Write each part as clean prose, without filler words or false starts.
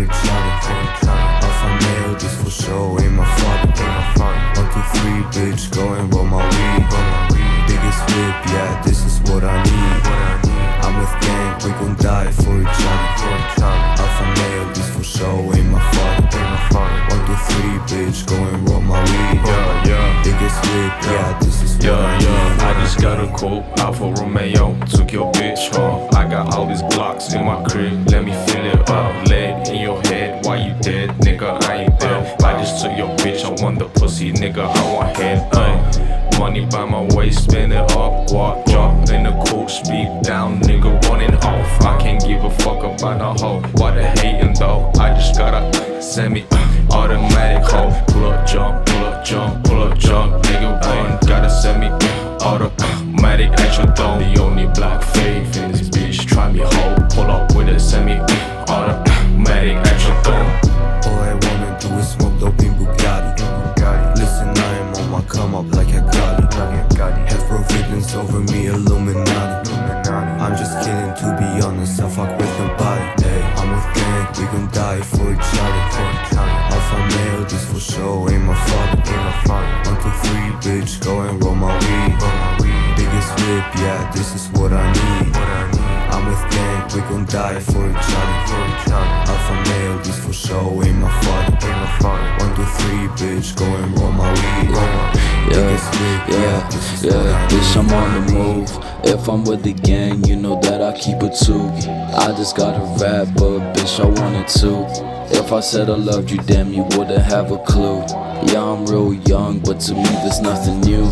each other. Alpha male, this for sure ain't my father. 1, 2, 3, bitch, go and roll my weed. Biggest whip, yeah, this is what I need. I'm with gang, we gon' die for each other. Alpha male, this for sure ain't my father. 1, 2, 3, bitch, go and roll my weed. Biggest whip, yeah, this is what I need. I just got a quote, Alfa Romeo, took your bitch home. I got all these blocks in my crib, let me fill it up. Lead in your head, why you dead, nigga, I ain't dead. I just took your bitch, I want the pussy, nigga, I want head. Money by my waist, spin it up, guap, drop in the cool, speed down, nigga, running off. I can't give a fuck about no hoe, why they hating though? I just got a semi-automatic hoe. Pull up, jump, pull up, jump, pull up, jump, nigga, run. Got a semi-automatic action though. The only black faith in this bitch, try me hoe. Pull up with a semi-automatic action though. All I wanna do is smoke dope in Bugatti. Listen, I am on my come up like a Gotti. Have providence over me, Illuminati. I'm just kidding, to be honest, I fuck with nobody. I'm with gang, we gon' die for each other. Alpha male, this for sure ain't my father. 1, 2, 3, bitch, go and roll my weed. Biggest whip, yeah, this is what I need. I'm with gang, we gon' die for each other. Alpha male, this for sure ain't my father. 1, 2, 3, bitch, go and roll my weed. Biggest whip, yeah, this is what I need. Bitch, I'm on the move. If I'm with the gang, you know that I keep it too. I just gotta rap, but bitch, I wanted to. If I said I loved you, damn, you wouldn't have a clue. Yeah, I'm real young, but to me there's nothing new.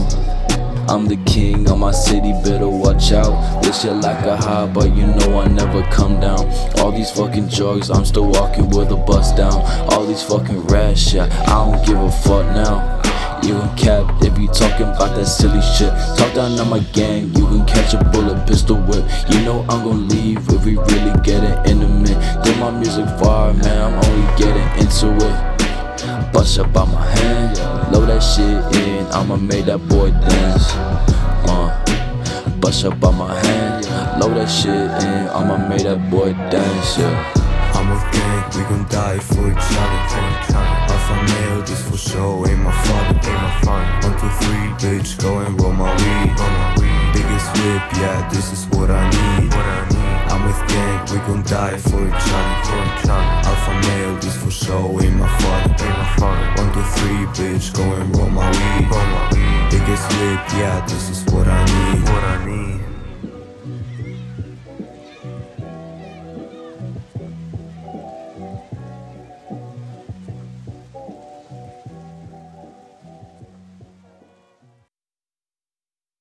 I'm the king of my city, better watch out. This shit like a high, but you know I never come down. All these fucking drugs, I'm still walking with a bust down. All these fucking rats, shit, I don't give a fuck now. You can cap if you talking about that silly shit. Talk down on my gang, you can catch a bullet, pistol whip. You know I'm gon' leave if we really get it intimate. Then my music fire, man, I'm only getting into it. Bust up on my hand, load that shit in, I'ma make that boy dance. Bust up on my hand, load that shit in, I'ma make that boy dance, yeah. I'm with gang, we gon' die for each other. Alpha male, this for sure ain't my father. 1, 2, 3, bitch, go and roll my weed. Biggest whip, yeah, this is what I need. I'm with gang, we gon' die for each other. Alpha male, this for sure ain't my father. 1, 2, 3, bitch, go and roll my weed. Biggest whip, yeah, this is what I need.